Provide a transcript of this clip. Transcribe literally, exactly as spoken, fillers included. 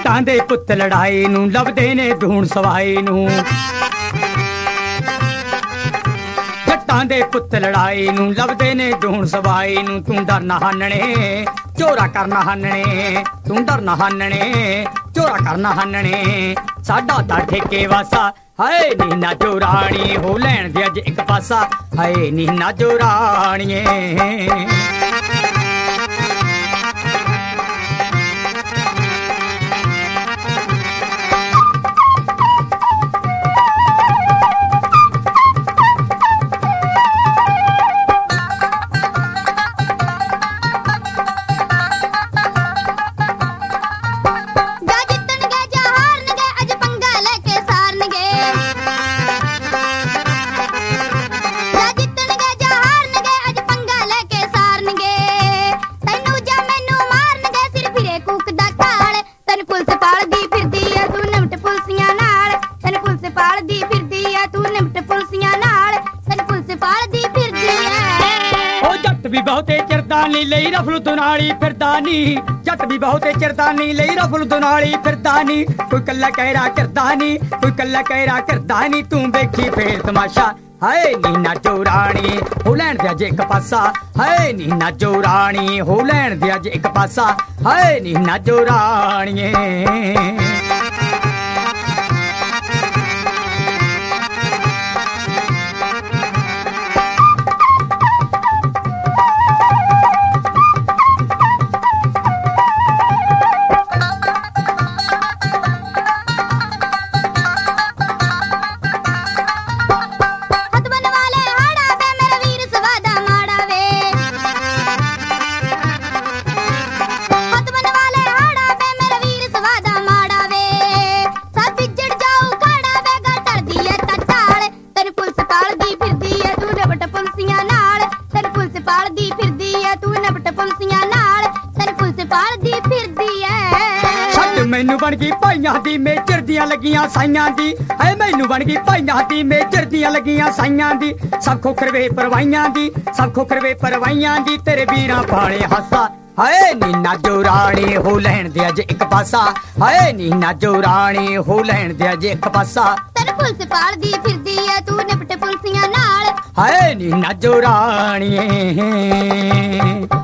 ਜੱਟਾਂ ਦੇ ਪੁੱਤ ਲੜਾਈ ਨੂੰ ਲੱਭਦੇ ਨੇ ਧੂਣ ਸਵਾਈ ਨੂੰ ਜੱਟਾਂ ਦੇ ਪੁੱਤ ਲੜਾਈ ਨੂੰ ਲੱਭਦੇ ਨੇ ਧੂਣ ਸਵਾਈ ਨੂੰ ਤੂੰ ਡਰ ਨਾ ਹਾਨਣੇ ਚੋਰਾ ਕਰਨਾ ਹਾਨਣੇ ਤੂੰ ਡਰ ਨਾ ਹਾਨਣੇ ਚੋਰਾ ਕਰਨਾ ਹਾਨਣੇ ਸਾਡਾ ਤਾਂ ਠੇਕੇ ਵਾਸਾ ਹਾਏ ਨੀ ਨਾ ਚੋਰਾਣੀ ਹੋ ਲੈਣ ਦੇ ਅੱਜ ਇੱਕ ਪਾਸਾ ਹਾਏ ਨੀ ਨਾ ਚੋਰਾਣੀਏ ਵੀ ਬਹੁਤੇ ਚਿਰਦਾਨੀ ਲਈ ਰਫਲ ਦੁਨਾਲੀ ਫਿਰਦਾਨੀ ਜੱਟ ਵੀ ਬਹੁਤੇ ਚਿਰਦਾਨੀ ਲਈ ਰਫਲ ਦੁਨਾਲੀ ਫਿਰਦਾਨੀ ਕੋਈ ਕੱਲਾ ਕਹਿਰਾ ਕਰਦਾਨੀ ਕੋਈ ਕੱਲਾ ਕਹਿਰਾ ਕਰਦਾਨੀ ਤੂੰ ਵੇਖੀ ਫੇਰ ਤਮਾਸ਼ਾ ਹਾਏ ਨੀ ਨਾ ਚੋਰਾਣੀ ਹੋ ਲੈਣ ਦੇ ਅੱਜ ਇੱਕ ਪਾਸਾ ਹਾਏ ਨੀ ਨਾ ਚੋਰਾਣੀ ਹੋ ਲੈਣ ਦੇ ਅੱਜ ਇੱਕ ਪਾਸਾ ਹਾਏ ਨੀ ਨਾ ਚੋਰਾਣੀਏ ਮੈਨੂੰ ਬਣ ਗਈ ਭਾਈਆਂ ਦੀ ਮੇਜਰ ਦੀਆਂ ਲੱਗੀਆਂ ਸਾਈਆਂ ਦੀ ਐ ਮੈਨੂੰ ਬਣ ਗਈ ਭਾਈਆਂ ਦੀ ਮੇਜਰ ਦੀਆਂ ਲੱਗੀਆਂ ਸਾਈਆਂ ਦੀ ਸਭ ਖੋਖਰਵੇ ਪਰਵਾਈਆਂ ਦੀ ਸਭ ਖੋਖਰਵੇ ਪਰਵਾਈਆਂ ਦੀ ਤੇਰੇ ਵੀਰਾਂ ਪਾਲੇ ਹਾਸਾ ਹਾਏ ਨੀ ਨਾ ਜੋਰਾਣੀ ਹੋ ਲੈਣ ਦੇ ਅੱਜ ਇੱਕ ਪਾਸਾ ਹਾਏ ਨੀ ਨਾ ਜੋਰਾਣੀ ਹੋ ਲੈਣ ਦੇ ਅੱਜ ਇੱਕ ਪਾਸਾ ਤੈਨੂੰ ਪੁਲਿਸ ਪਾਲਦੀ ਫਿਰਦੀ ਐ ਤੂੰ ਨਿਪਟ ਪੁਲਸੀਆਂ ਨਾਲ ਹਾਏ ਨੀ ਨਾ ਜੋਰਾਣੀ